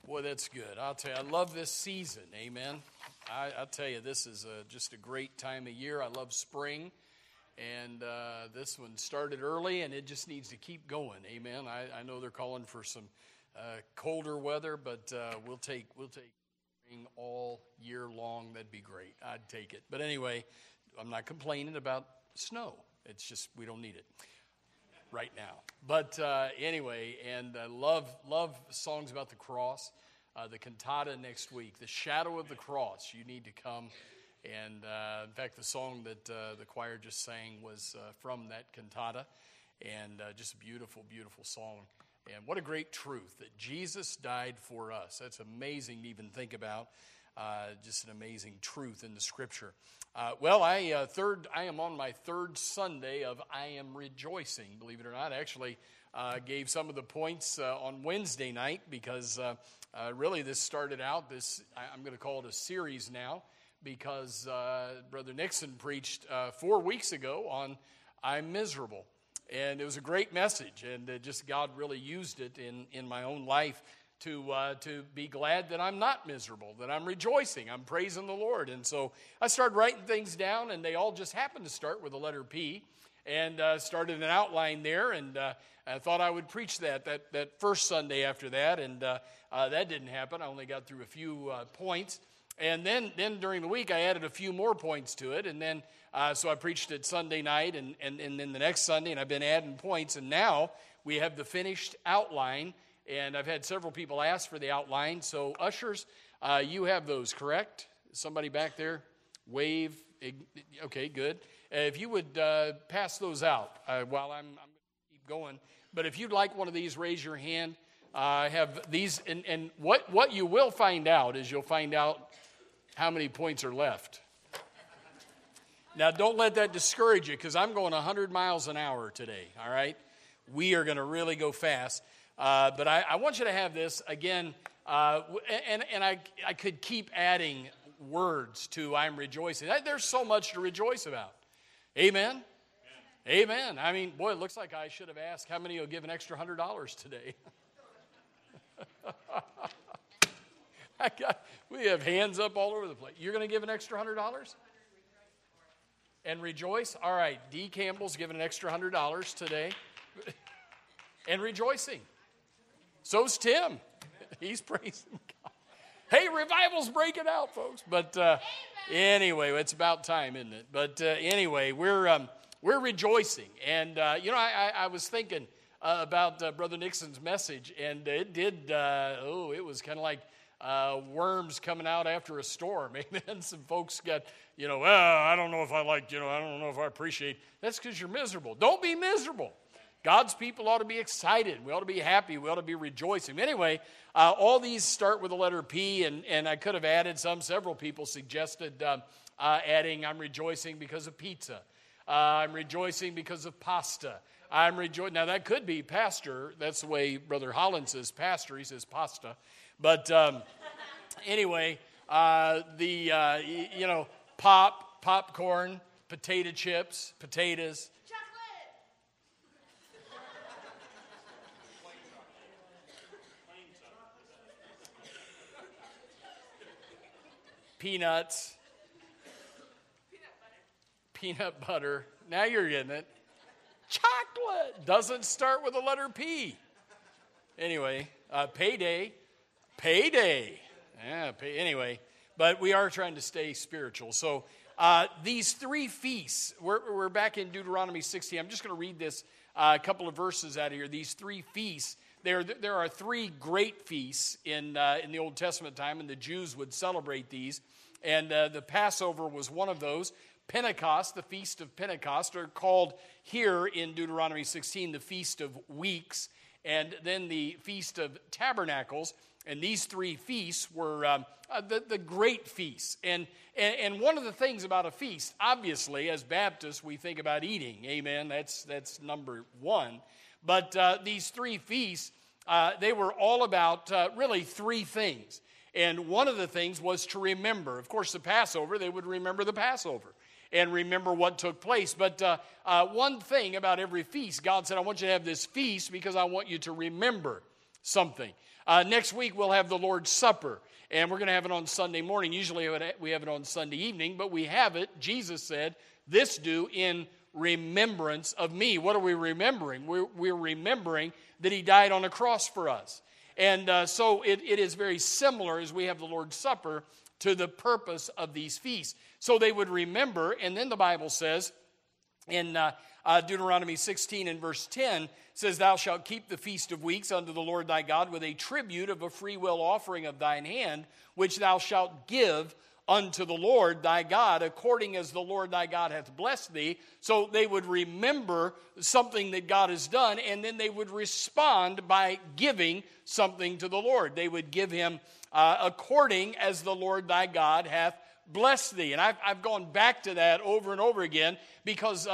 Boy, that's good. I'll tell you, I love this season. Amen. I tell you, this is just a great time of year. I love spring, and this one started early, and it just needs to keep going. Amen. I know they're calling for some colder weather, but we'll take spring all year long. That'd be great. I'd take it. But anyway, I'm not complaining about snow. It's just we don't need it right now. But anyway, and I love songs about the cross. The cantata next week, The Shadow of the Cross. You need to come. And in fact, the song that the choir just sang was from that cantata. And just a beautiful, beautiful song. And what a great truth that Jesus died for us. That's amazing to even think about. Just an amazing truth in the Scripture. I am on my third Sunday of I Am Rejoicing, believe it or not. I actually gave some of the points on Wednesday night because really this started out, I'm going to call it a series now, because Brother Nixon preached 4 weeks ago on I'm Miserable. And it was a great message, and just God really used it in my own life to be glad that I'm not miserable, that I'm rejoicing, I'm praising the Lord. And so I started writing things down, and they all just happened to start with the letter P, and started an outline there, and I thought I would preach that first Sunday after that, and that didn't happen. I only got through a few points. And then during the week, I added a few more points to it, and then so I preached it Sunday night, and then the next Sunday, and I've been adding points, and now we have the finished outline. And I've had several people ask for the outline. So, ushers, you have those, correct? Somebody back there? Wave. Okay, good. If you would pass those out while I'm going to keep going. But if you'd like one of these, raise your hand. I have these. And what you will find out is you'll find out how many points are left. Now, don't let that discourage you, because I'm going 100 miles an hour today, all right? We are going to really go fast. But I want you to have this again, and I could keep adding words to I'm rejoicing. There's so much to rejoice about. Amen? Amen. I mean, boy, it looks like I should have asked how many will give an extra $100 today. We have hands up all over the place. You're going to give an extra $100? And rejoice? All right, D. Campbell's giving an extra $100 today. And rejoicing. So's Tim. He's praising God. Hey, revival's breaking out, folks. But anyway, it's about time, isn't it? But anyway, we're rejoicing. And, I was thinking about Brother Nixon's message, and it did, it was kind of like worms coming out after a storm. Amen. Some folks got, I don't know if I like, I don't know if I appreciate. That's because you're miserable. Don't be miserable. God's people ought to be excited. We ought to be happy. We ought to be rejoicing. Anyway, all these start with the letter P, and I could have added some. Several people suggested adding I'm rejoicing because of pizza. I'm rejoicing because of pasta. Now, that could be pastor. That's the way Brother Holland says pastor. He says pasta. But anyway, popcorn, potato chips, potatoes. Peanuts, peanut butter. Now you're getting it. Chocolate doesn't start with the letter P. Anyway, payday. Yeah, anyway, but we are trying to stay spiritual. So these three feasts, we're back in Deuteronomy 16. I'm just going to read this a couple of verses out of here. These three feasts. There are three great feasts in the Old Testament time, and the Jews would celebrate these. And the Passover was one of those. Pentecost, the Feast of Pentecost, are called here in Deuteronomy 16 the Feast of Weeks, and then the Feast of Tabernacles. And these three feasts were the great feasts. And one of the things about a feast, obviously, as Baptists, we think about eating. Amen. That's number one. But these three feasts, they were all about really three things. And one of the things was to remember. Of course, the Passover, they would remember the Passover and remember what took place. But one thing about every feast, God said, I want you to have this feast because I want you to remember something. Next week we'll have the Lord's Supper, and we're going to have it on Sunday morning. Usually we have it on Sunday evening, but we have it, Jesus said, this do in remembrance of me. What are we remembering? We're remembering that he died on a cross for us. And so it is very similar as we have the Lord's Supper to the purpose of these feasts. So they would remember, and then the Bible says in Deuteronomy 16 and verse 10, says, thou shalt keep the feast of weeks unto the Lord thy God with a tribute of a freewill offering of thine hand, which thou shalt give unto the Lord thy God, according as the Lord thy God hath blessed thee. So they would remember something that God has done, and then they would respond by giving something to the Lord. They would give him according as the Lord thy God hath blessed thee. And I've gone back to that over and over again because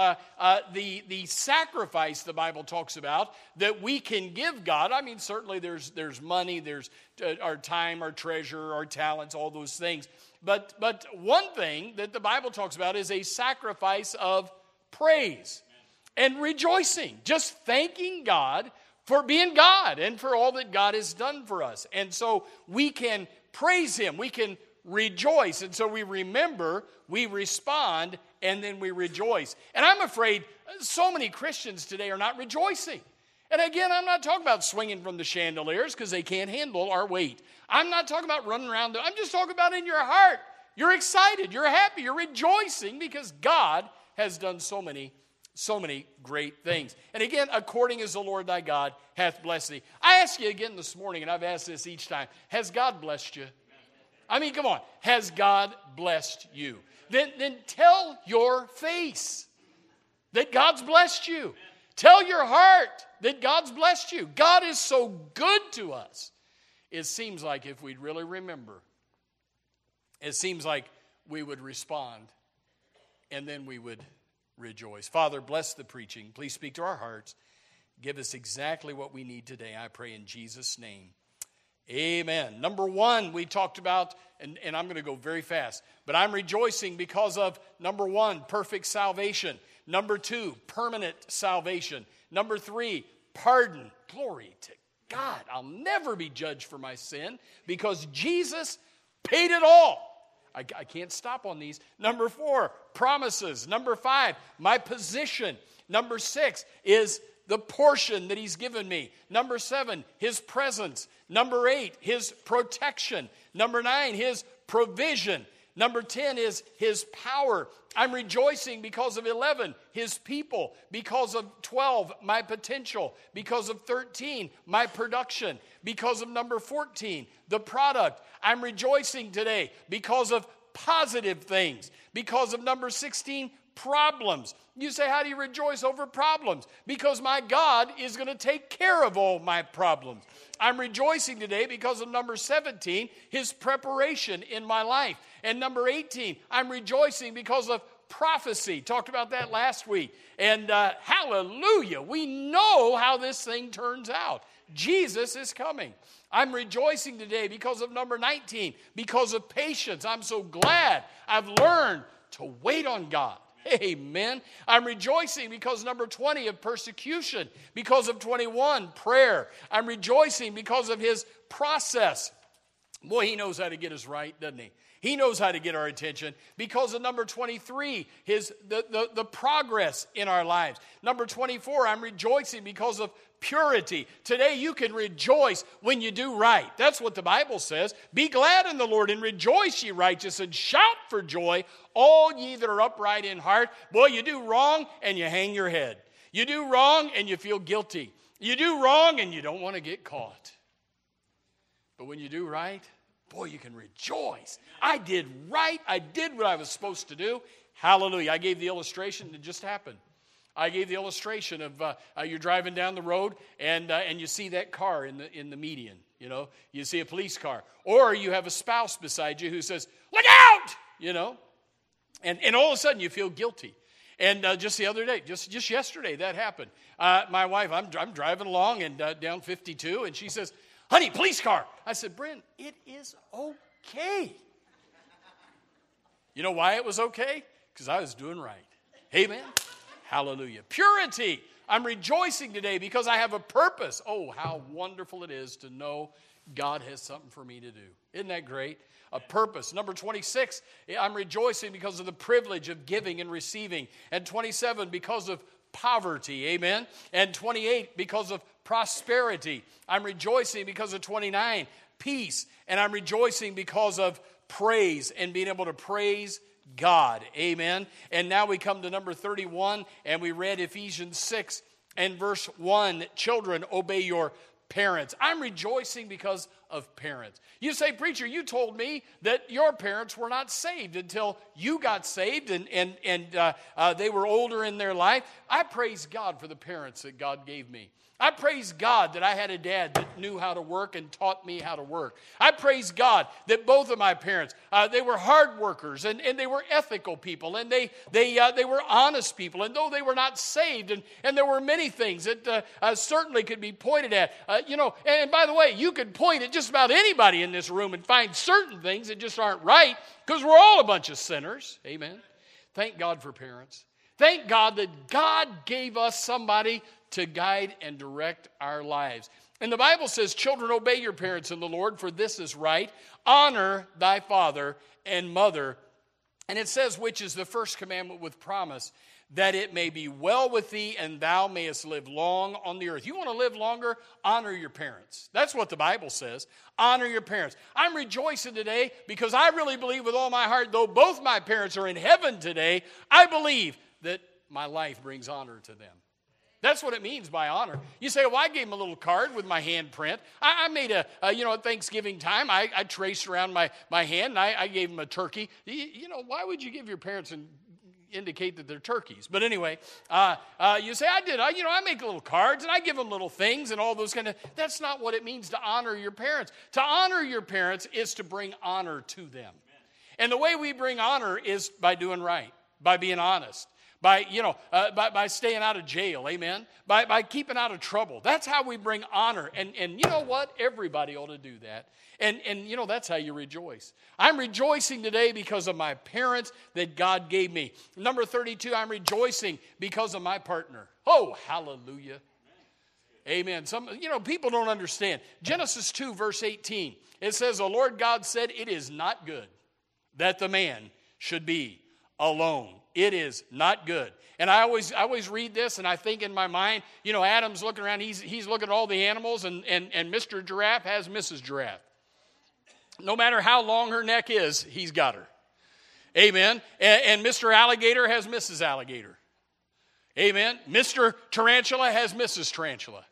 the sacrifice the Bible talks about that we can give God, I mean, certainly there's money, there's our time, our treasure, our talents, all those things. But one thing that the Bible talks about is a sacrifice of praise and rejoicing, just thanking God for being God and for all that God has done for us. And so we can praise him, we can rejoice. And so we remember, we respond, and then we rejoice. And I'm afraid so many Christians today are not rejoicing. And again, I'm not talking about swinging from the chandeliers because they can't handle our weight. I'm not talking about running around. I'm just talking about in your heart. You're excited. You're happy. You're rejoicing because God has done so many great things. And again, according as the Lord thy God hath blessed thee. I ask you again this morning, and I've asked this each time, has God blessed you? I mean, come on. Has God blessed you? Then tell your face that God's blessed you. Tell your heart that God's blessed you. God is so good to us. It seems like if we'd really remember, it seems like we would respond and then we would rejoice. Father, bless the preaching. Please speak to our hearts. Give us exactly what we need today. I pray in Jesus' name. Amen. Number one, we talked about, and I'm going to go very fast, but I'm rejoicing because of, number one, perfect salvation. Number two, permanent salvation. Number three, pardon. Glory to God. I'll never be judged for my sin because Jesus paid it all. I can't stop on these. Number four, promises. Number five, my position. Number six is the portion that he's given me. Number seven, his presence. Number eight, his protection. Number nine, his provision. Number 10 is his power. I'm rejoicing because of 11, his people. Because of 12, my potential. Because of 13, my production. Because of number 14, the product. I'm rejoicing today because of positive things. Because of number 16, problems. You say, how do you rejoice over problems? Because my God is going to take care of all my problems. I'm rejoicing today because of number 17, his preparation in my life. And number 18, I'm rejoicing because of prophecy. Talked about that last week. And hallelujah, we know how this thing turns out. Jesus is coming. I'm rejoicing today because of number 19, because of patience. I'm so glad I've learned to wait on God. Amen. I'm rejoicing because number 20 of persecution, because of 21, prayer. I'm rejoicing because of his process. Boy, he knows how to get us right, doesn't he? He knows how to get our attention. Because of number 23, the progress in our lives. Number 24, I'm rejoicing because of purity. Today you can rejoice when you do right. That's what the Bible says. Be glad in the Lord and rejoice, ye righteous, and shout for joy, all ye that are upright in heart. Boy, you do wrong and you hang your head. You do wrong and you feel guilty. You do wrong and you don't want to get caught. But when you do right, boy, you can rejoice. I did right. I did what I was supposed to do. Hallelujah. I gave the illustration that just happened. I gave the illustration of you're driving down the road and you see that car in the median. You know, you see a police car, or you have a spouse beside you who says, "Look out!" You know, and all of a sudden you feel guilty. And just the other day, just yesterday, that happened. My wife, I'm driving along and down 52, and she says, "Honey, police car." I said, "Bryn, it is okay." You know why it was okay? Because I was doing right. Amen. Hallelujah. Purity. I'm rejoicing today because I have a purpose. Oh, how wonderful it is to know God has something for me to do. Isn't that great? A purpose. Number 26, I'm rejoicing because of the privilege of giving and receiving. And 27, because of poverty. Amen. And 28, because of prosperity. I'm rejoicing because of 29, peace. And I'm rejoicing because of praise and being able to praise God. Amen. And now we come to number 31, and we read Ephesians 6 and verse 1. Children, obey your parents. I'm rejoicing because of parents. You say, preacher, you told me that your parents were not saved until you got saved and they were older in their life. I praise God for the parents that God gave me. I praise God that I had a dad that knew how to work and taught me how to work. I praise God that both of my parents, they were hard workers and they were ethical people and they were honest people. And though they were not saved and there were many things that certainly could be pointed at. And by the way, you could point at just about anybody in this room and find certain things that just aren't right because we're all a bunch of sinners. Amen. Thank God for parents. Thank God that God gave us somebody to guide and direct our lives. And the Bible says, children, obey your parents in the Lord, for this is right. Honor thy father and mother. And it says, which is the first commandment with promise, that it may be well with thee and thou mayest live long on the earth. You want to live longer? Honor your parents. That's what the Bible says. Honor your parents. I'm rejoicing today because I really believe with all my heart, though both my parents are in heaven today, I believe that my life brings honor to them. That's what it means by honor. You say, well, I gave him a little card with my handprint. I made at Thanksgiving time, I traced around my hand and I gave him a turkey. Why would you give your parents and indicate that they're turkeys? But anyway, you say, I did. I make little cards and I give them little things and all those kind of, that's not what it means to honor your parents. To honor your parents is to bring honor to them. And the way we bring honor is by doing right, by being honest. By staying out of jail, amen? By keeping out of trouble. That's how we bring honor. And you know what? Everybody ought to do that. And that's how you rejoice. I'm rejoicing today because of my parents that God gave me. Number 32, I'm rejoicing because of my partner. Oh, hallelujah. Amen. People don't understand. Genesis 2, verse 18. It says, the Lord God said, it is not good that the man should be alone. It is not good. And I always read this and I think in my mind, Adam's looking around, he's looking at all the animals and Mr. Giraffe has Mrs. Giraffe. No matter how long her neck is, he's got her. Amen. And Mr. Alligator has Mrs. Alligator. Amen. Mr. Tarantula has Mrs. Tarantula.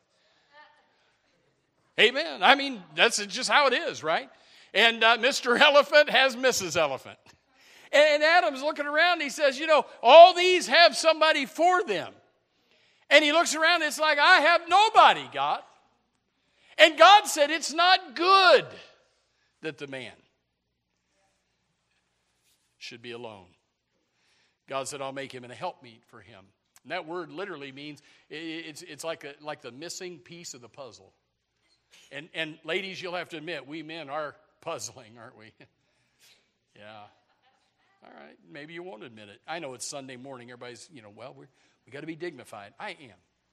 Amen. I mean, that's just how it is, right? And Mr. Elephant has Mrs. Elephant. And Adam's looking around and he says, all these have somebody for them. And he looks around and it's like, I have nobody, God. And God said, it's not good that the man should be alone. God said, I'll make him a helpmeet for him. And that word literally means, it's like the missing piece of the puzzle. And ladies, you'll have to admit, we men are puzzling, aren't we? Yeah. All right, maybe you won't admit it. I know it's Sunday morning. Everybody's, we got to be dignified. I am.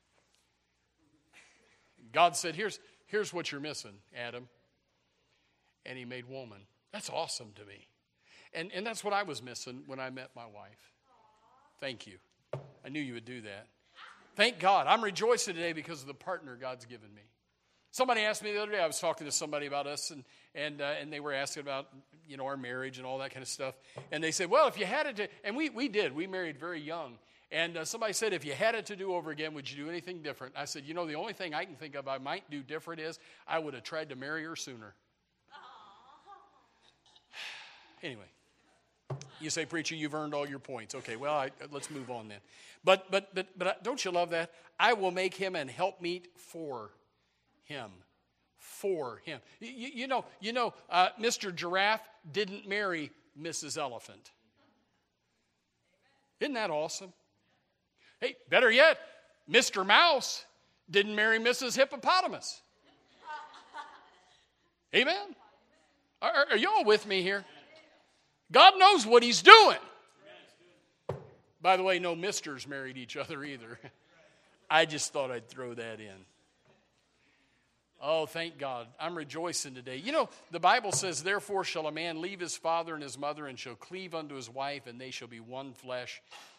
God said, here's what you're missing, Adam. And he made woman. That's awesome to me. And that's what I was missing when I met my wife. Thank you. I knew you would do that. Thank God. I'm rejoicing today because of the partner God's given me. Somebody asked me the other day, I was talking to somebody about us, and they were asking about, our marriage and all that kind of stuff. And they said, well, if you had it to, and we did. We married very young. And somebody said, if you had it to do over again, would you do anything different? I said, the only thing I can think of I might do different is I would have tried to marry her sooner. Anyway, you say, preacher, you've earned all your points. Okay, well, let's move on then. But don't you love that? I will make him an helpmeet for him. For him. Mr. Giraffe didn't marry Mrs. Elephant. Isn't that awesome? Hey, better yet, Mr. Mouse didn't marry Mrs. Hippopotamus. Amen? Are y'all with me here? God knows what he's doing. By the way, no misters married each other either. I just thought I'd throw that in. Oh, thank God. I'm rejoicing today. You know, the Bible says, therefore shall a man leave his father and his mother and shall cleave unto his wife, and they shall be one flesh.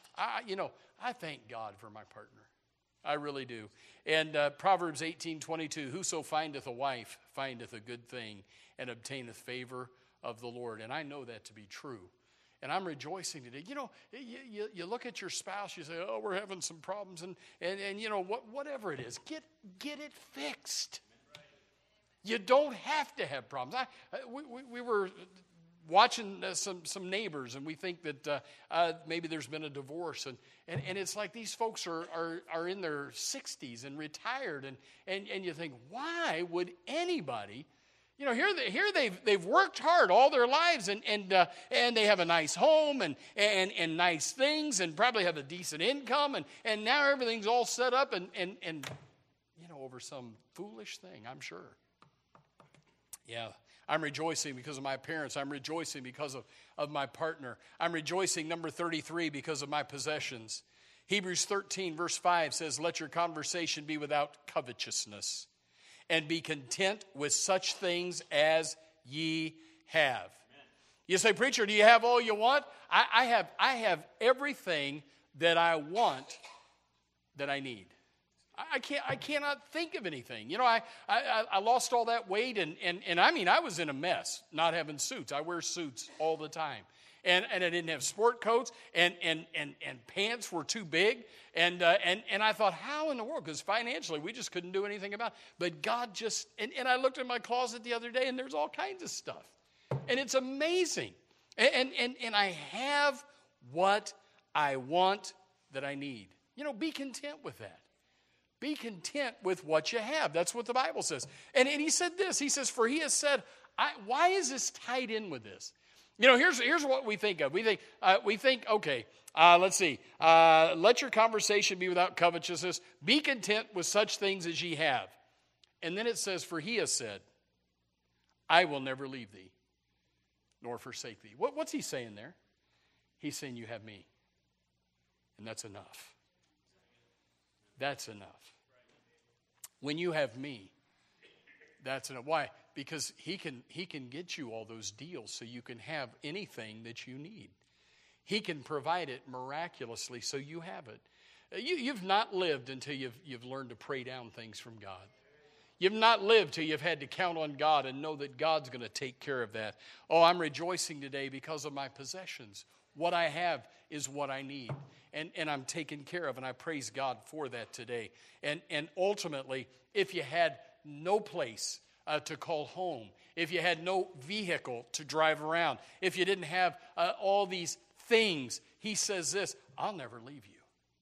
I thank God for my partner. I really do. And Proverbs 18:22, whoso findeth a wife findeth a good thing and obtaineth favor of the Lord. And I know that to be true. And I'm rejoicing today. You know, you look at your spouse, you say, oh, we're having some problems. And you know, whatever it is, get it fixed. You don't have to have problems. We were watching some neighbors, and we think that maybe there's been a divorce, and it's like these folks are in their 60s and retired, and you think, why would anybody, you know, here they've worked hard all their lives, and they have a nice home and nice things, and probably have a decent income, and now everything's all set up, and you know, over some foolish thing, I'm sure. Yeah, I'm rejoicing because of my parents. I'm rejoicing because of my partner. I'm rejoicing, number 33, because of my possessions. Hebrews 13, verse 5 says, let your conversation be without covetousness, and be content with such things as ye have. Amen. You say, preacher, do you have all you want? I have everything that I want that I need. I cannot think of anything. You know, I lost all that weight, and I mean, I was in a mess not having suits. I wear suits all the time. And I didn't have sport coats, and pants were too big. And I thought, how in the world? Because financially, we just couldn't do anything about it. But God just, and I looked in my closet the other day, and there's all kinds of stuff. And it's amazing. And I have what I want that I need. You know, be content with that. Be content with what you have. That's what the Bible says. And he said this. He says, for he has said, why is this tied in with this? You know, here's what we think of. We think, okay, let's see. Let your conversation be without covetousness. Be content with such things as ye have. And then it says, for he has said, I will never leave thee, nor forsake thee. What's he saying there? He's saying you have me. And that's enough. That's enough. When you have me, that's enough. Why? Because he can get you all those deals so you can have anything that you need. He can provide it miraculously so you have it. You've not lived until you've learned to pray down things from God. You've not lived till you've had to count on God and know that God's going to take care of that. Oh, I'm rejoicing today because of my possessions. What I have is what I need. And I'm taken care of, and I praise God for that today. And ultimately, if you had no place to call home, if you had no vehicle to drive around, if you didn't have all these things, he says this, I'll never leave you.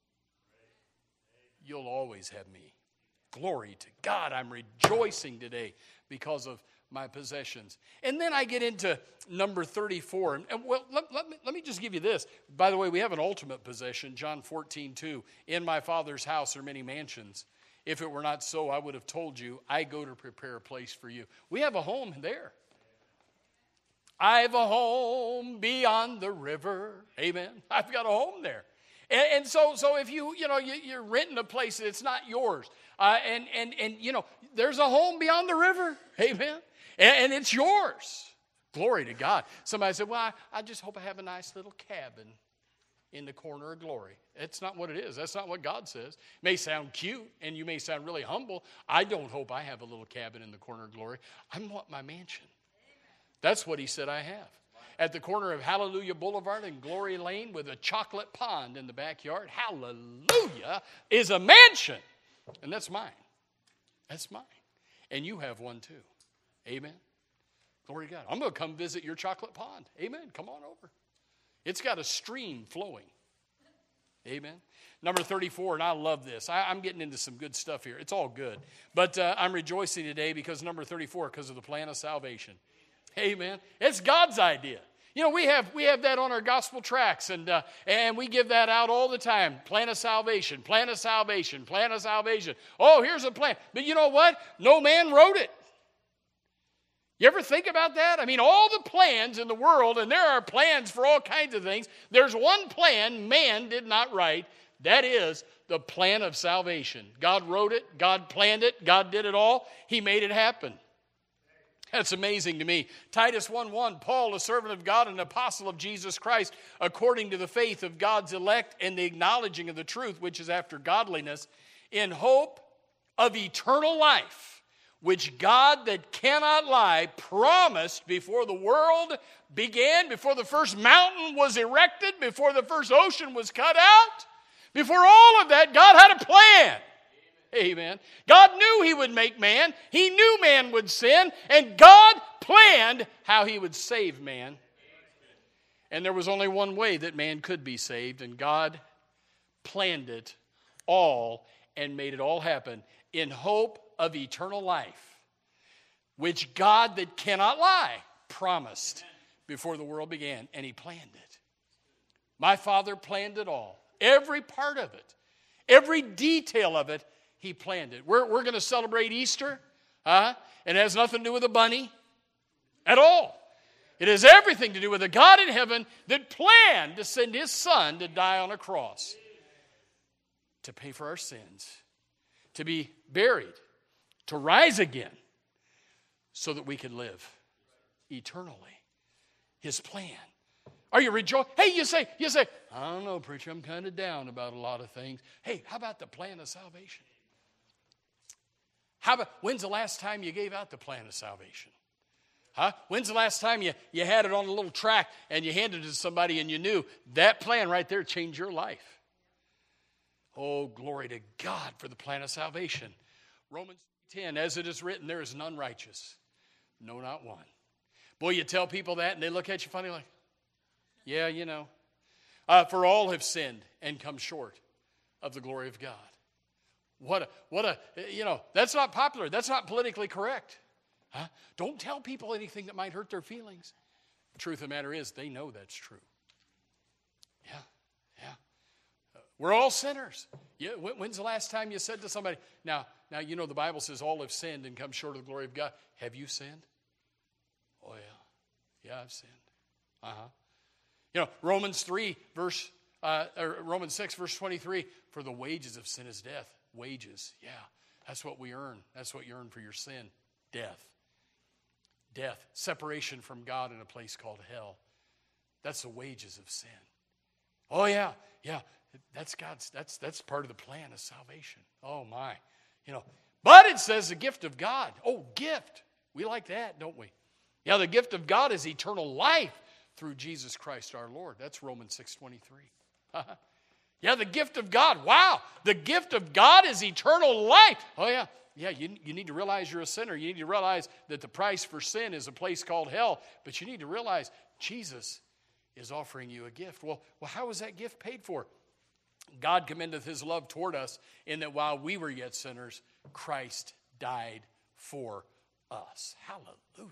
You'll always have me. Glory to God. I'm rejoicing today because of my possessions. And then I get into number 34. And well, let me just give you this. By the way, we have an ultimate possession, John 14:2. In my Father's house are many mansions. If it were not so, I would have told you, I go to prepare a place for you. We have a home there. I have a home beyond the river. Amen. I've got a home there. And so if you're renting a place that's not yours, and you know, there's a home beyond the river. Amen. And it's yours. Glory to God. Somebody said, well, I just hope I have a nice little cabin in the corner of glory. That's not what it is. That's not what God says. It may sound cute, and you may sound really humble. I don't hope I have a little cabin in the corner of glory. I want my mansion. That's what he said I have. At the corner of Hallelujah Boulevard and Glory Lane with a chocolate pond in the backyard, hallelujah, is a mansion. And that's mine. That's mine. And you have one too. Amen. Glory to God. I'm going to come visit your chocolate pond. Amen. Come on over. It's got a stream flowing. Amen. Number 34, and I love this. I'm getting into some good stuff here. It's all good. But I'm rejoicing today because number 34, because of the plan of salvation. Amen. It's God's idea. You know, we have that on our gospel tracts, and we give that out all the time. Plan of salvation, plan of salvation, plan of salvation. Oh, here's a plan. But you know what? No man wrote it. You ever think about that? I mean, all the plans in the world, and there are plans for all kinds of things. There's one plan man did not write. That is the plan of salvation. God wrote it. God planned it. God did it all. He made it happen. That's amazing to me. Titus 1:1, Paul, a servant of God and an apostle of Jesus Christ, according to the faith of God's elect and the acknowledging of the truth, which is after godliness, in hope of eternal life, which God that cannot lie promised before the world began, before the first mountain was erected, before the first ocean was cut out. Before all of that, God had a plan. Amen. God knew He would make man. He knew man would sin. And God planned how He would save man. And there was only one way that man could be saved. And God planned it all and made it all happen in hope of eternal life, which God that cannot lie promised before the world began. And He planned it. My Father planned it all. Every part of it. Every detail of it. He planned it. We're going to celebrate Easter. It has nothing to do with a bunny at all. It has everything to do with a God in heaven that planned to send His Son to die on a cross, to pay for our sins, to be buried, to rise again, so that we could live eternally. His plan. Are you rejoicing? Hey, you say, I don't know, preacher, I'm kind of down about a lot of things. Hey, how about the plan of salvation? When's the last time you gave out the plan of salvation? When's the last time you had it on a little tract and you handed it to somebody and you knew that plan right there changed your life? Oh, glory to God for the plan of salvation. Romans 10, as it is written, there is none righteous. No, not one. Boy, you tell people that and they look at you funny like, yeah, you know. For all have sinned and come short of the glory of God. What a, that's not popular. That's not politically correct. Don't tell people anything that might hurt their feelings. The truth of the matter is, they know that's true. Yeah. We're all sinners. When's the last time you said to somebody, now, you know the Bible says all have sinned and come short of the glory of God. Have you sinned? Oh, yeah. Yeah, I've sinned. Romans 6, verse 23, for the wages of sin is death. Wages, yeah, that's what we earn. That's what you earn for your sin. Death. Separation from God in a place called hell. That's the wages of sin. Oh, yeah. That's part of the plan of salvation. Oh, my. But it says the gift of God. Oh, gift. We like that, don't we? Yeah, the gift of God is eternal life through Jesus Christ our Lord. That's Romans 6:23. Yeah, the gift of God. Wow, the gift of God is eternal life. Oh, yeah. Yeah, you need to realize you're a sinner. You need to realize that the price for sin is a place called hell. But you need to realize Jesus is offering you a gift. Well, how is that gift paid for? God commendeth His love toward us in that while we were yet sinners, Christ died for us. Hallelujah.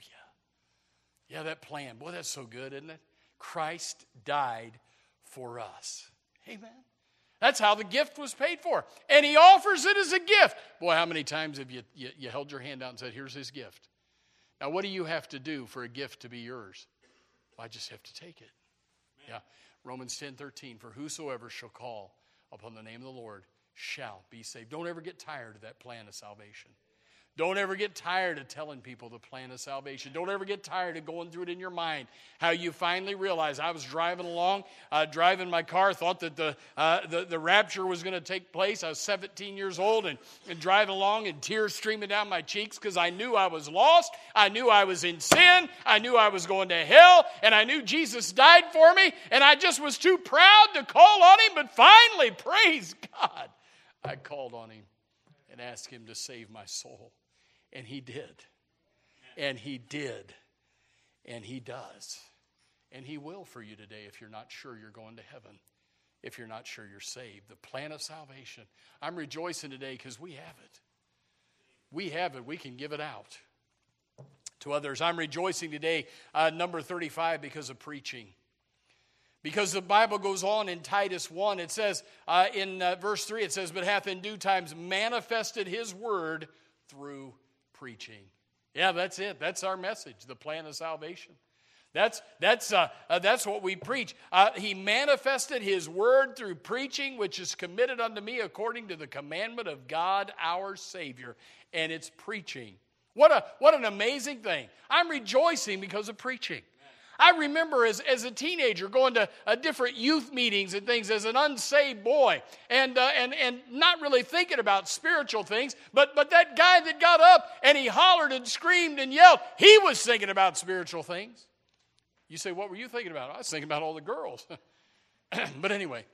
Yeah, that plan. Boy, that's so good, isn't it? Christ died for us. Amen. That's how the gift was paid for. And He offers it as a gift. Boy, how many times have you held your hand out and said, here's His gift. Now, what do you have to do for a gift to be yours? Well, I just have to take it. Yeah. Romans 10:13, for whosoever shall call upon the name of the Lord shall be saved. Don't ever get tired of that plan of salvation. Don't ever get tired of telling people the plan of salvation. Don't ever get tired of going through it in your mind. How you finally realize, I was driving along, driving my car, thought that the rapture was going to take place. I was 17 years old and driving along and tears streaming down my cheeks because I knew I was lost. I knew I was in sin. I knew I was going to hell. And I knew Jesus died for me. And I just was too proud to call on Him. But finally, praise God, I called on Him and asked Him to save my soul. And He did. And He did. And He does. And He will for you today if you're not sure you're going to heaven. If you're not sure you're saved. The plan of salvation. I'm rejoicing today because we have it. We have it. We can give it out to others. I'm rejoicing today, number 35, because of preaching. Because the Bible goes on in Titus 1. It says in verse 3, it says, but hath in due times manifested His word through preaching. Yeah, that's it. That's our message, the plan of salvation. That's what we preach. He manifested his word through preaching, which is committed unto me according to the commandment of God our Savior. And it's preaching. What an amazing thing. I'm rejoicing because of preaching. I remember as a teenager going to different youth meetings and things as an unsaved boy and not really thinking about spiritual things, but that guy that got up and he hollered and screamed and yelled, he was thinking about spiritual things. You say, what were you thinking about? I was thinking about all the girls. But anyway,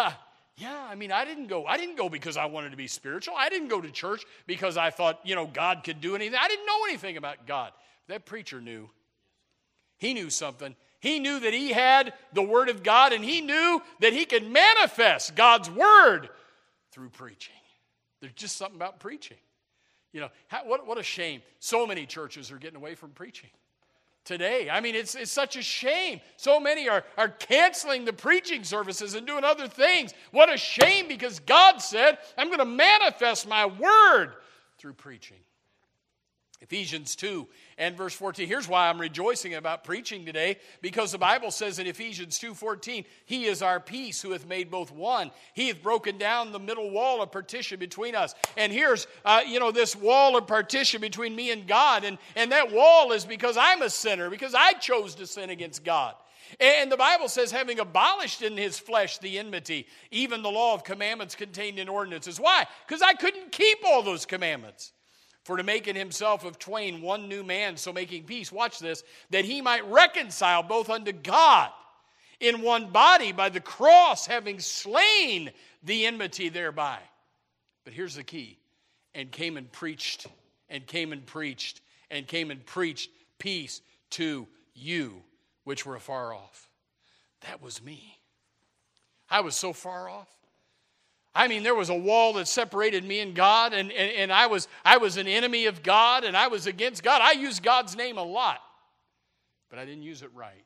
I didn't go because I wanted to be spiritual. I didn't go to church because I thought, God could do anything. I didn't know anything about God. That preacher knew. He knew something. He knew that he had the Word of God, and he knew that he could manifest God's Word through preaching. There's just something about preaching. What a shame. So many churches are getting away from preaching today. It's such a shame. So many are canceling the preaching services and doing other things. What a shame, because God said, I'm going to manifest my Word through preaching. Ephesians 2 and verse 14. Here's why I'm rejoicing about preaching today, because the Bible says in Ephesians 2:14, He is our peace, who hath made both one. He hath broken down the middle wall of partition between us. And here's, this wall of partition between me and God. And that wall is because I'm a sinner, because I chose to sin against God. And the Bible says, having abolished in his flesh the enmity, even the law of commandments contained in ordinances. Why? Because I couldn't keep all those commandments. For to make in himself of twain one new man, so making peace, watch this, that he might reconcile both unto God in one body by the cross, having slain the enmity thereby. But here's the key. And came and preached, and came and preached, and came and preached peace to you, which were afar off. That was me. I was so far off. There was a wall that separated me and God, and I was an enemy of God, and I was against God. I used God's name a lot, but I didn't use it right.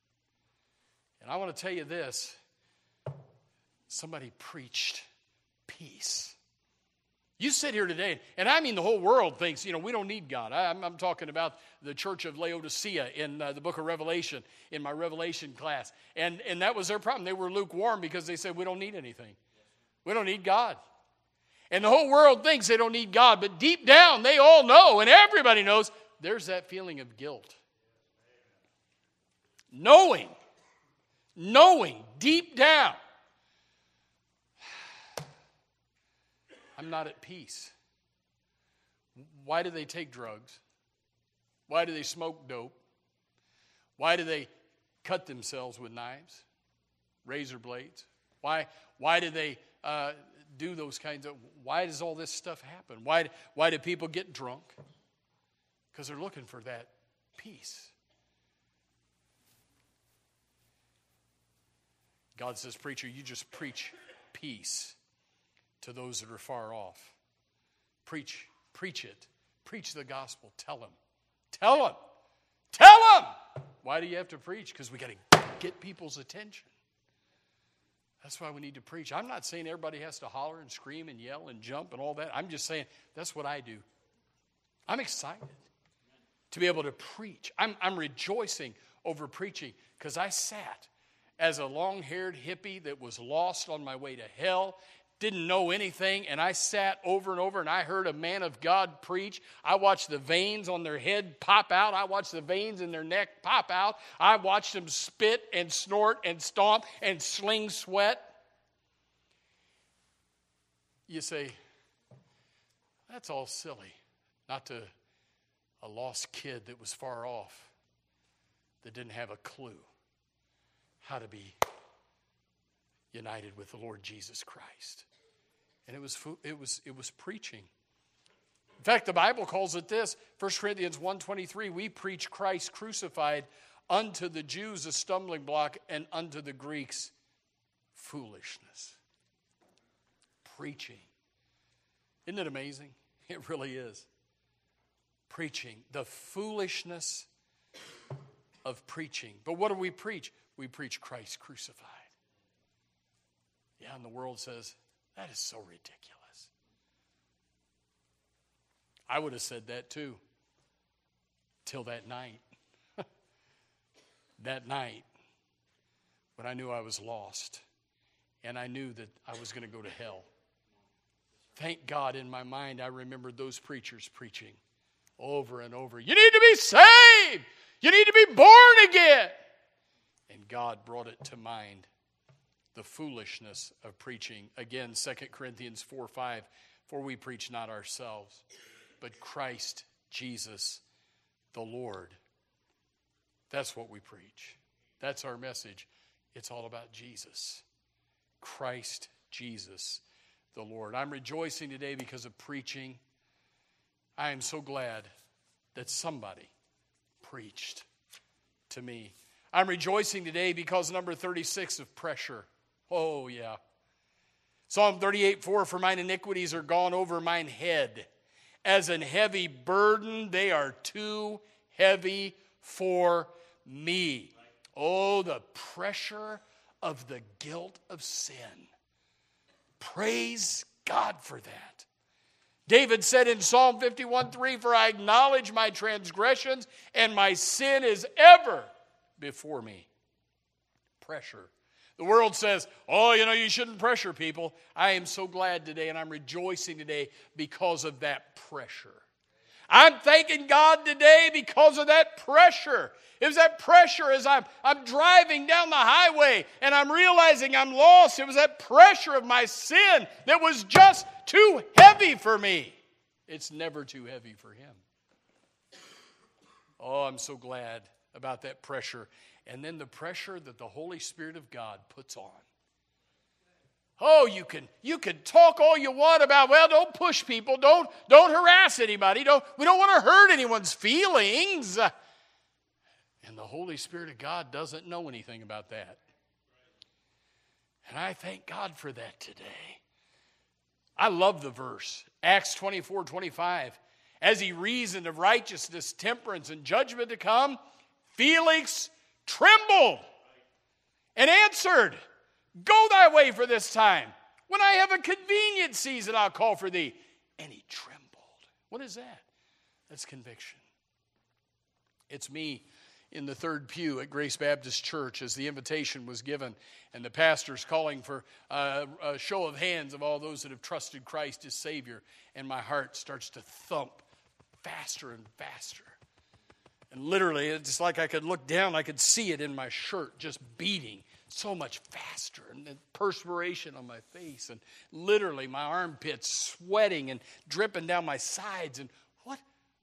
And I want to tell you this. Somebody preached peace. You sit here today, and the whole world thinks, we don't need God. I'm talking about the church of Laodicea in the book of Revelation, in my Revelation class. And that was their problem. They were lukewarm because they said, we don't need anything. We don't need God. And the whole world thinks they don't need God, but deep down they all know, and everybody knows, there's that feeling of guilt. Knowing deep down, I'm not at peace. Why do they take drugs? Why do they smoke dope? Why do they cut themselves with knives, razor blades? Why do they do those kinds of, why does all this stuff happen? Why do people get drunk? Because they're looking for that peace. God says, preacher, you just preach peace to those that are far off. Preach it. Preach the gospel. Tell them. Why do you have to preach? Because we got to get people's attention. That's why we need to preach. I'm not saying everybody has to holler and scream and yell and jump and all that. I'm just saying that's what I do. I'm excited to be able to preach. I'm rejoicing over preaching because I sat as a long-haired hippie that was lost on my way to hell, didn't know anything, and I sat over and over, and I heard a man of God preach. I watched the veins on their head pop out. I watched the veins in their neck pop out. I watched them spit and snort and stomp and sling sweat. You say, that's all silly. Not to a lost kid that was far off, that didn't have a clue how to be united with the Lord Jesus Christ. And it was preaching. In fact, the Bible calls it this, 1 Corinthians 1:23, we preach Christ crucified, unto the Jews a stumbling block, and unto the Greeks foolishness. Preaching. Isn't it amazing? It really is. Preaching. The foolishness of preaching. But what do we preach? We preach Christ crucified. Yeah, and the world says, that is so ridiculous. I would have said that too, till that night. that night when I knew I was lost and I knew that I was going to go to hell. Thank God in my mind I remembered those preachers preaching over and over. You need to be saved. You need to be born again. And God brought it to mind, the foolishness of preaching. Again, 2 Corinthians 4:5, for we preach not ourselves, but Christ Jesus the Lord. That's what we preach. That's our message. It's all about Jesus. Christ Jesus the Lord. I'm rejoicing today because of preaching. I am so glad that somebody preached to me. I'm rejoicing today because number 36 of pressure. Oh, yeah. Psalm 38:4, for mine iniquities are gone over mine head. As an heavy burden, they are too heavy for me. Oh, the pressure of the guilt of sin. Praise God for that. David said in Psalm 51:3, for I acknowledge my transgressions, and my sin is ever before me. Pressure. The world says, oh, you shouldn't pressure people. I am so glad today, and I'm rejoicing today because of that pressure. I'm thanking God today because of that pressure. It was that pressure as I'm driving down the highway and I'm realizing I'm lost. It was that pressure of my sin that was just too heavy for me. It's never too heavy for Him. Oh, I'm so glad about that pressure. And then the pressure that the Holy Spirit of God puts on. Oh, you can talk all you want about, well, don't push people, don't harass anybody, we don't want to hurt anyone's feelings. And the Holy Spirit of God doesn't know anything about that. And I thank God for that today. I love the verse, Acts 24:25. As he reasoned of righteousness, temperance, and judgment to come, Felix trembled and answered, go thy way for this time. When I have a convenient season, I'll call for thee. And he trembled. What is that? That's conviction. It's me in the third pew at Grace Baptist Church as the invitation was given and the pastor's calling for a show of hands of all those that have trusted Christ as Savior. And my heart starts to thump faster and faster. And literally, it's just like I could look down, I could see it in my shirt just beating so much faster, and the perspiration on my face, and literally my armpits sweating and dripping down my sides. And what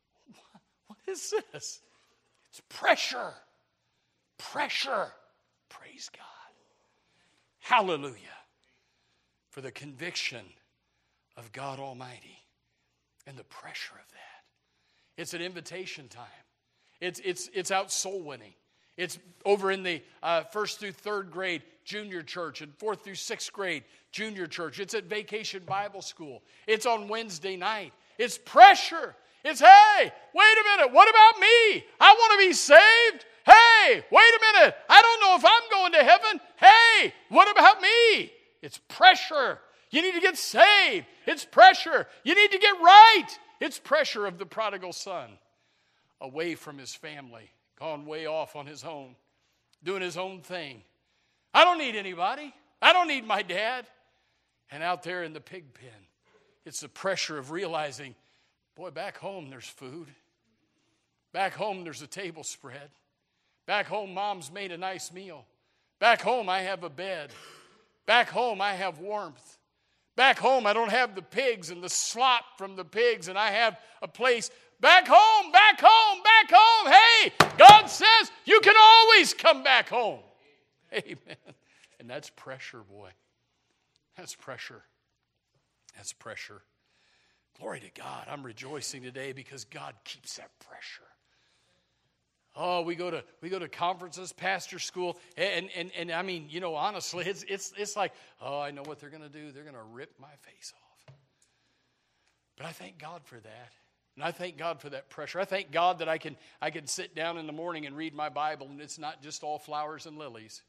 is this? It's pressure. Pressure. Praise God. Hallelujah. For the conviction of God Almighty and the pressure of that. It's an invitation time. It's out soul winning. It's over in the 1st through 3rd grade junior church and 4th through 6th grade junior church. It's at Vacation Bible School. It's on Wednesday night. It's pressure. It's, hey, wait a minute. What about me? I want to be saved. Hey, wait a minute. I don't know if I'm going to heaven. Hey, what about me? It's pressure. You need to get saved. It's pressure. You need to get right. It's pressure of the prodigal son. Away from his family, gone way off on his own, doing his own thing. I don't need anybody. I don't need my dad. And out there in the pig pen, it's the pressure of realizing, boy, back home there's food. Back home there's a table spread. Back home mom's made a nice meal. Back home I have a bed. Back home I have warmth. Back home I don't have the pigs and the slop from the pigs, and I have a place. Back home, back home, back home. Hey, God says you can always come back home. Amen. And that's pressure, boy. That's pressure. That's pressure. Glory to God. I'm rejoicing today because God keeps that pressure. Oh, we go to conferences, pastor school, and I mean, honestly, it's like, oh, I know what they're going to do. They're going to rip my face off. But I thank God for that. And I thank God for that pressure. I thank God that I can sit down in the morning and read my Bible, and it's not just all flowers and lilies.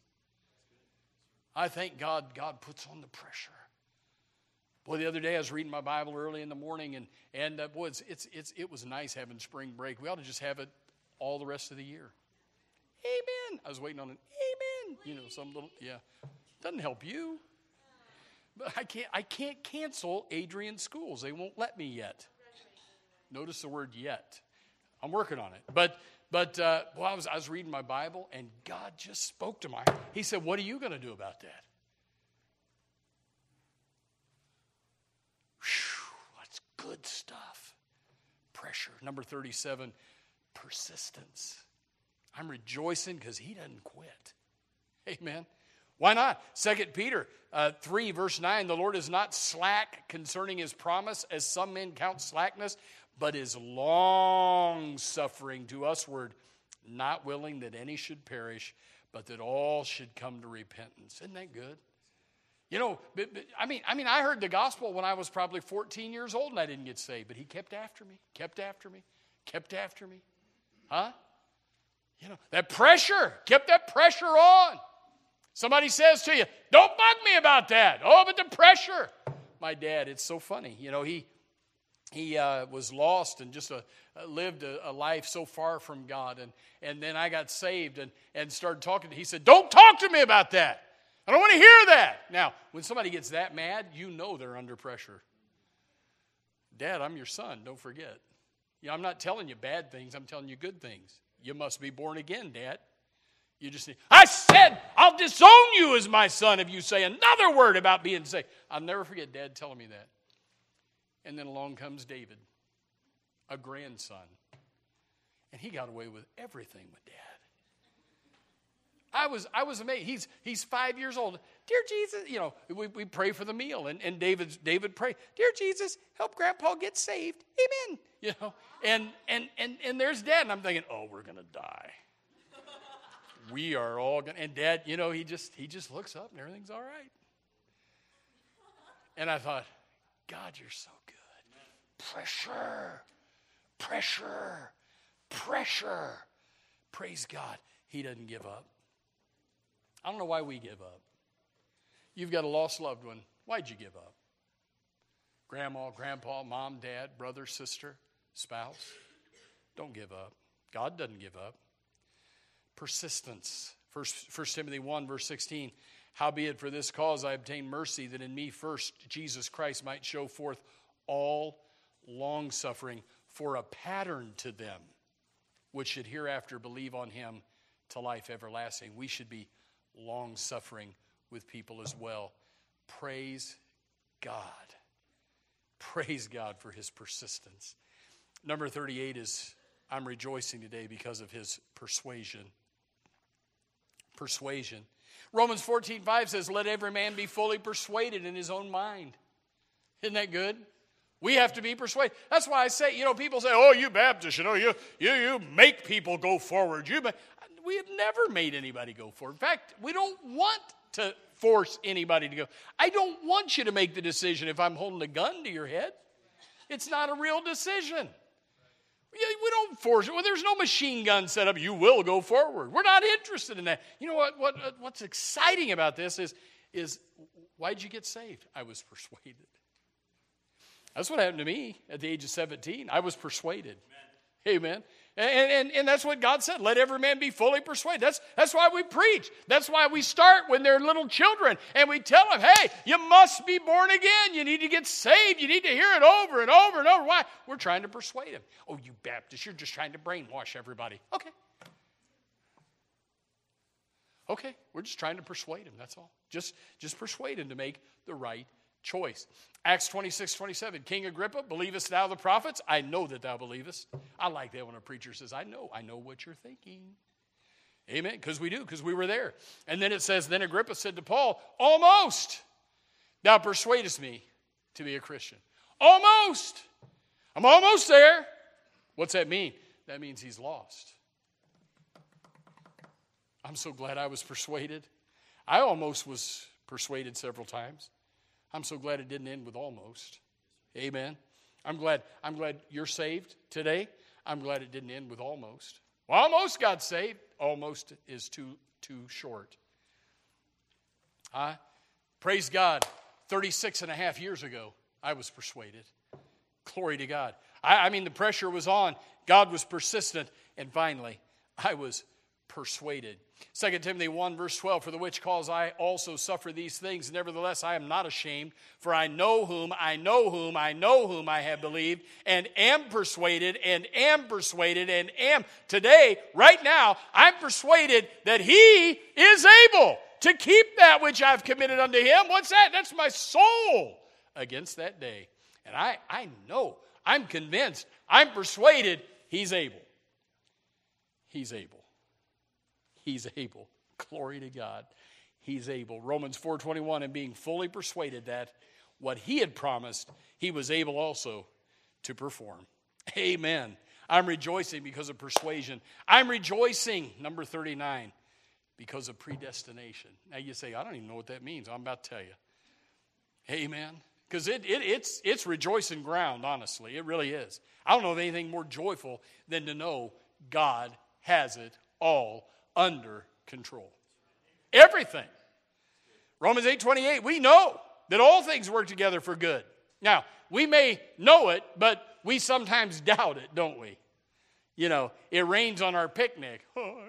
I thank God puts on the pressure. Boy, the other day I was reading my Bible early in the morning, and boy, it was nice having spring break. We ought to just have it all the rest of the year. Amen. I was waiting on an amen. You know, some little, yeah. Doesn't help you. But I can't cancel Adrian's schools. They won't let me yet. Notice the word yet. I'm working on it. But I was reading my Bible, and God just spoke to my heart. He said, what are you going to do about that? Whew, that's good stuff. Pressure. Number 37, persistence. I'm rejoicing because he doesn't quit. Amen. Why not? 2 Peter 3, verse 9, the Lord is not slack concerning his promise, as some men count slackness, but is long-suffering to usward, not willing that any should perish, but that all should come to repentance. Isn't that good? You know, I heard the gospel when I was probably 14 years old and I didn't get saved, but he kept after me, kept after me, kept after me. Huh? You know, that pressure, kept that pressure on. Somebody says to you, don't bug me about that. Oh, but the pressure. My dad, it's so funny. You know, he was lost and just lived a life so far from God. And then I got saved and started talking. He said, don't talk to me about that. I don't want to hear that. Now, when somebody gets that mad, you know they're under pressure. Dad, I'm your son. Don't forget. You know, I'm not telling you bad things. I'm telling you good things. You must be born again, Dad. You just say, I said, I'll disown you as my son if you say another word about being saved. I'll never forget Dad telling me that. And then along comes David, a grandson. And he got away with everything with Dad. I was amazed. He's 5 years old. Dear Jesus, you know, we pray for the meal. And David prayed, Dear Jesus, help Grandpa get saved. Amen. You know, and there's Dad. And I'm thinking, oh, we're going to die. We are all going to, and Dad, you know, he just looks up and everything's all right. And I thought, God, you're so good. Pressure, pressure, pressure. Praise God. He doesn't give up. I don't know why we give up. You've got a lost loved one. Why'd you give up? Grandma, grandpa, mom, dad, brother, sister, spouse. Don't give up. God doesn't give up. Persistence. 1 Timothy 1, verse 16. Howbeit for this cause I obtained mercy, that in me first Jesus Christ might show forth all longsuffering for a pattern to them, which should hereafter believe on him to life everlasting. We should be long-suffering with people as well. Praise God. Praise God for his persistence. Number 38 is, I'm rejoicing today because of his persuasion. Persuasion. Romans 14:5 says, let every man be fully persuaded in his own mind. Isn't that good? We have to be persuaded. That's why I say, you know, people say, oh, you Baptists, you know, you make people go forward. We have never made anybody go forward. In fact, we don't want to force anybody to go. I don't want you to make the decision if I'm holding a gun to your head. It's not a real decision. We don't force it. Well, there's no machine gun set up. You will go forward. We're not interested in that. You know what's exciting about this is why'd you get saved? I was persuaded. That's what happened to me at the age of 17. I was persuaded. Amen. And that's what God said. Let every man be fully persuaded. That's why we preach. That's why we start when they're little children. And we tell them, hey, you must be born again. You need to get saved. You need to hear it over and over and over. Why? We're trying to persuade them. Oh, you Baptists, you're just trying to brainwash everybody. Okay, we're just trying to persuade them. That's all. Just persuade them to make the right choice. Acts 26:27. King Agrippa, believest thou the prophets? I know that thou believest. I like that when a preacher says, I know what you're thinking. Amen. Because we do, because we were there. And then it says, then Agrippa said to Paul, almost thou persuadest me to be a Christian. Almost. I'm almost there. What's that mean? That means he's lost. I'm so glad I was persuaded. I almost was persuaded several times. I'm so glad it didn't end with almost. Amen. I'm glad you're saved today. I'm glad it didn't end with almost. Well, almost got saved. Almost is too short. Praise God. 36 and a half years ago, I was persuaded. Glory to God. I mean, the pressure was on. God was persistent. And finally, I was persuaded. 2 Timothy 1 verse 12, for the which cause I also suffer these things. Nevertheless, I am not ashamed, for I know whom I have believed, and am persuaded, and am today, right now, I'm persuaded that he is able to keep that which I've committed unto him. What's that? That's my soul against that day. And I know, I'm convinced, I'm persuaded he's able. He's able. He's able. Glory to God. He's able. Romans 4:21, and being fully persuaded that what he had promised, he was able also to perform. Amen. I'm rejoicing because of persuasion. I'm rejoicing, number 39, because of predestination. Now you say, I don't even know what that means. I'm about to tell you. Amen. Because it's rejoicing ground, honestly. It really is. I don't know of anything more joyful than to know God has it all under control. Everything. Romans 8:28, we know that all things work together for good. Now, we may know it, but we sometimes doubt it, don't we? You know, it rains on our picnic.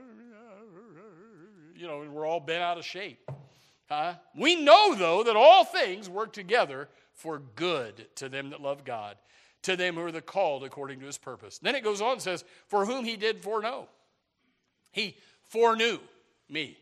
You know, we're all bent out of shape. We know, though, that all things work together for good to them that love God, to them who are the called according to his purpose. Then it goes on and says, for whom he did foreknow. He foreknew me.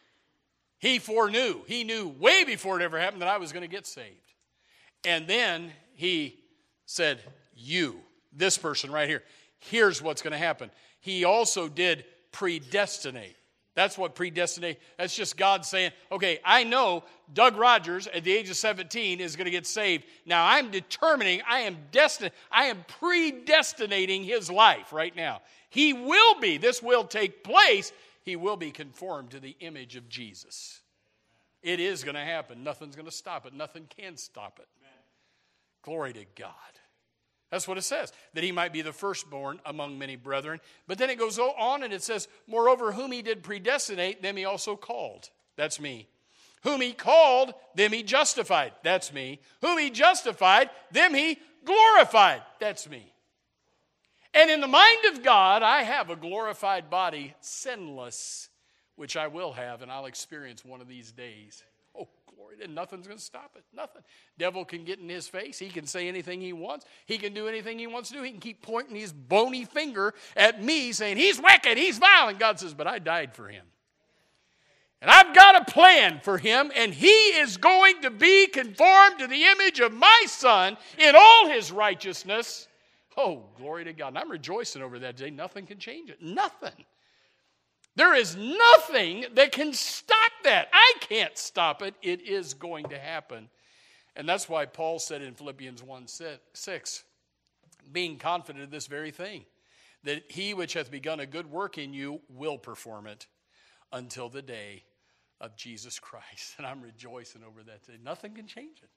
He foreknew. He knew way before it ever happened that I was going to get saved. And then he said, you, this person right here, here's what's going to happen. He also did predestinate. That's what predestinate, that's just God saying, okay, I know Doug Rogers at the age of 17 is going to get saved. Now I'm determining, I am predestinating his life right now. He will be, this will take place, he will be conformed to the image of Jesus. It is going to happen. Nothing's going to stop it. Nothing can stop it. Amen. Glory to God. That's what it says, that he might be the firstborn among many brethren. But then it goes on and it says, moreover, whom he did predestinate, them he also called. That's me. Whom he called, them he justified. That's me. Whom he justified, them he glorified. That's me. And in the mind of God, I have a glorified body, sinless, which I will have, and I'll experience one of these days. Oh, glory, and nothing's going to stop it. Nothing. Devil can get in his face. He can say anything he wants. He can do anything he wants to do. He can keep pointing his bony finger at me saying, he's wicked, he's vile. And God says, but I died for him. And I've got a plan for him, and he is going to be conformed to the image of my Son in all his righteousness. Oh, glory to God. And I'm rejoicing over that day. Nothing can change it. Nothing. There is nothing that can stop that. I can't stop it. It is going to happen. And that's why Paul said in Philippians 1:6, being confident of this very thing, that he which hath begun a good work in you will perform it until the day of Jesus Christ. And I'm rejoicing over that day. Nothing can change it.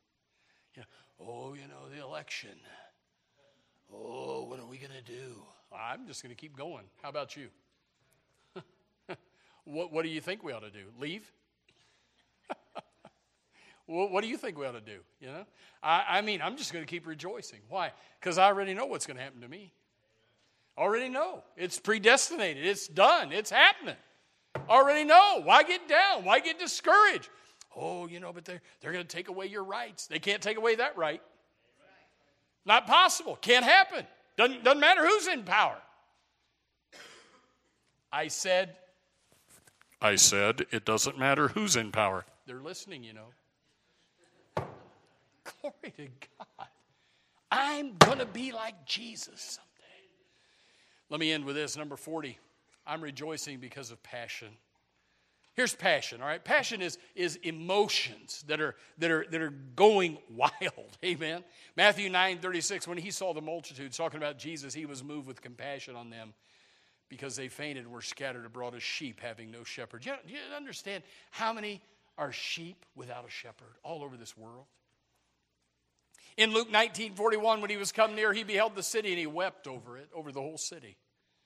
The election. Oh, what are we going to do? I'm just going to keep going. How about you? What do you think we ought to do? Leave? What do you think we ought to do? You know, I'm just going to keep rejoicing. Why? Because I already know what's going to happen to me. Already know. It's predestinated. It's done. It's happening. Already know. Why get down? Why get discouraged? Oh, but they're going to take away your rights. They can't take away that right. Not possible. Can't happen. Doesn't matter who's in power. I said it doesn't matter who's in power. They're listening, Glory to God. I'm going to be like Jesus someday. Let me end with this. Number 40. I'm rejoicing because of passion. Here's passion, all right? Passion is emotions that are going wild. Amen. Matthew 9:36, when he saw the multitudes talking about Jesus, he was moved with compassion on them because they fainted and were scattered abroad as sheep having no shepherd. Do you understand how many are sheep without a shepherd all over this world? In Luke 19:41, when he was come near, he beheld the city and he wept over it, over the whole city.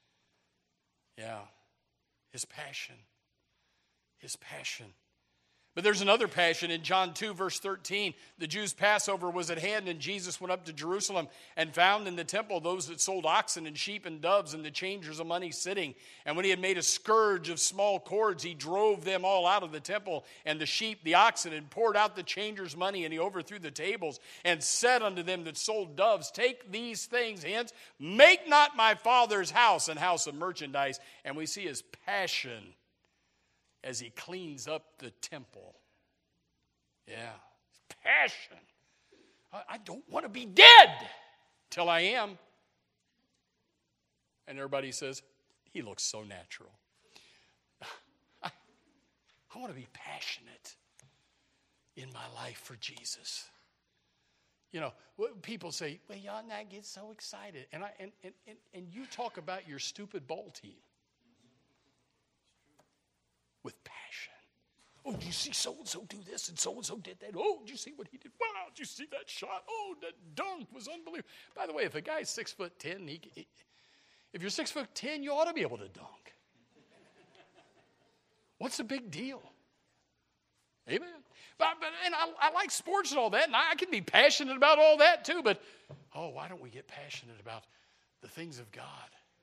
Yeah, his passion. His passion. But there's another passion in John 2, verse 13. The Jews' Passover was at hand, and Jesus went up to Jerusalem and found in the temple those that sold oxen and sheep and doves and the changers of money sitting. And when he had made a scourge of small cords, he drove them all out of the temple, and the sheep, the oxen, and poured out the changers' money, and he overthrew the tables, and said unto them that sold doves, take these things hence, make not my Father's house an house of merchandise. And we see his passion as he cleans up the temple. Yeah, passion. I don't want to be dead till I am. And everybody says, he looks so natural. I want to be passionate in my life for Jesus. You know, people say, well, y'all not get so excited. And you talk about your stupid ball team. With passion. Oh, did you see so-and-so do this and so-and-so did that? Oh, did you see what he did? Wow, did you see that shot? Oh, that dunk was unbelievable. By the way, if a guy's 6'10", if you're 6'10", you ought to be able to dunk. What's the big deal? Amen. And I like sports and all that, and I can be passionate about all that too, but, why don't we get passionate about the things of God?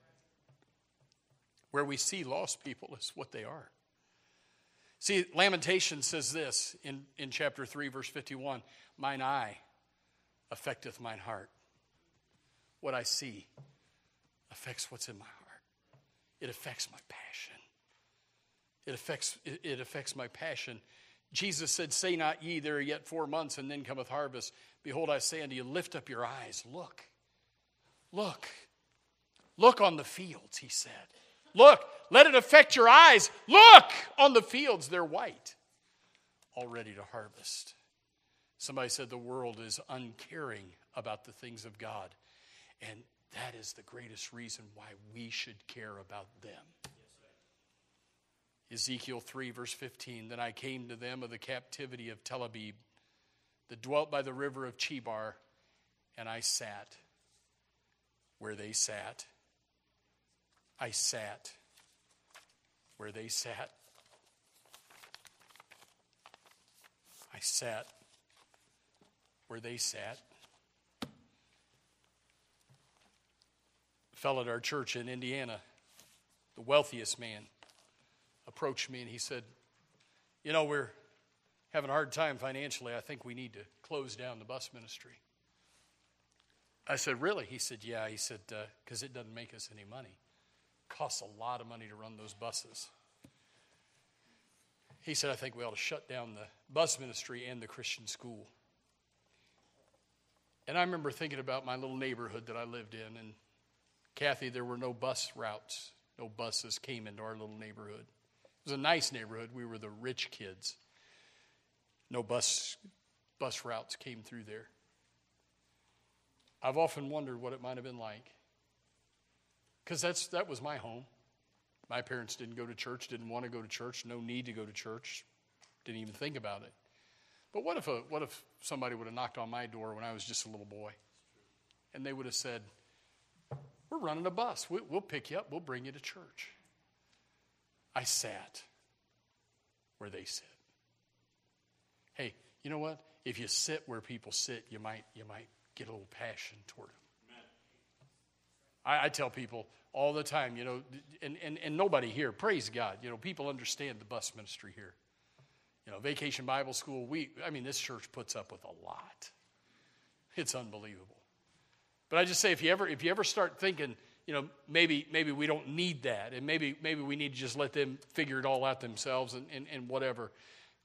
Where we see lost people is what they are. See, Lamentation says this in chapter 3, verse 51, mine eye affecteth mine heart. What I see affects what's in my heart. It affects my passion. It affects my passion. Jesus said, say not ye, there are yet 4 months, and then cometh harvest. Behold, I say unto you, lift up your eyes, look. Look on the fields, he said. Look, let it affect your eyes. Look on the fields, they're white, all ready to harvest. Somebody said the world is uncaring about the things of God, and that is the greatest reason why we should care about them. Ezekiel 3, verse 15, then I came to them of the captivity of Tel Abib, that dwelt by the river of Chebar, and I sat where they sat. I sat where they sat. I sat where they sat. A fellow at our church in Indiana, the wealthiest man, approached me and he said, we're having a hard time financially. I think we need to close down the bus ministry. I said, really? He said, yeah. He said, because it doesn't make us any money. Costs a lot of money to run those buses. He said, I think we ought to shut down the bus ministry and the Christian school. And I remember thinking about my little neighborhood that I lived in. And Kathy, there were no bus routes. No buses came into our little neighborhood. It was a nice neighborhood. We were the rich kids. No bus routes came through there. I've often wondered what it might have been like. Because that was my home. My parents didn't go to church, didn't want to go to church, no need to go to church, didn't even think about it. But what if somebody would have knocked on my door when I was just a little boy, and they would have said, we're running a bus. We'll pick you up. We'll bring you to church. I sat where they sit. Hey, you know what? If you sit where people sit, you might get a little passion toward them. I tell people all the time, and nobody here, praise God, people understand the bus ministry here. Vacation Bible School, this church puts up with a lot. It's unbelievable. But I just say, if you ever start thinking, maybe we don't need that, and maybe we need to just let them figure it all out themselves and whatever,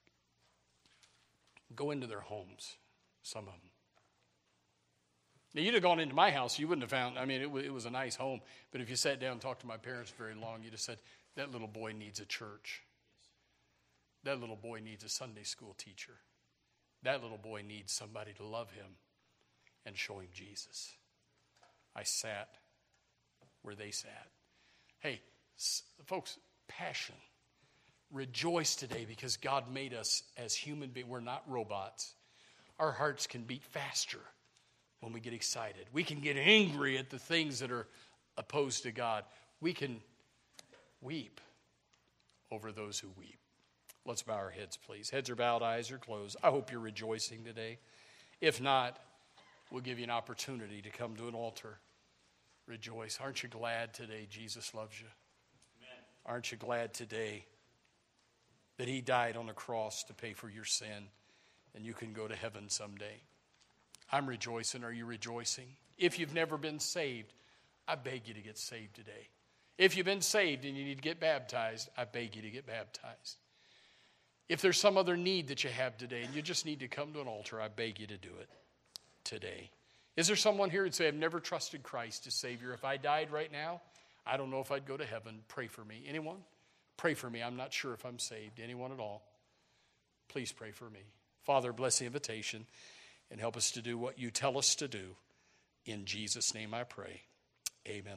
go into their homes, some of them. Now, you'd have gone into my house, you wouldn't have found, it was a nice home, but if you sat down and talked to my parents very long, you'd have said, that little boy needs a church. That little boy needs a Sunday school teacher. That little boy needs somebody to love him and show him Jesus. I sat where they sat. Hey, folks, passion. Rejoice today because God made us as human beings. We're not robots. Our hearts can beat faster when we get excited. We can get angry at the things that are opposed to God. We can weep over those who weep. Let's bow our heads, please. Heads are bowed, eyes are closed. I hope you're rejoicing today. If not, we'll give you an opportunity to come to an altar. Rejoice. Aren't you glad today Jesus loves you? Amen. Aren't you glad today that he died on the cross to pay for your sin and you can go to heaven someday? I'm rejoicing. Are you rejoicing? If you've never been saved, I beg you to get saved today. If you've been saved and you need to get baptized, I beg you to get baptized. If there's some other need that you have today and you just need to come to an altar, I beg you to do it today. Is there someone here who'd say, I've never trusted Christ as Savior? If I died right now, I don't know if I'd go to heaven. Pray for me. Anyone? Pray for me. I'm not sure if I'm saved. Anyone at all? Please pray for me. Father, bless the invitation and help us to do what you tell us to do. In Jesus' name I pray. Amen.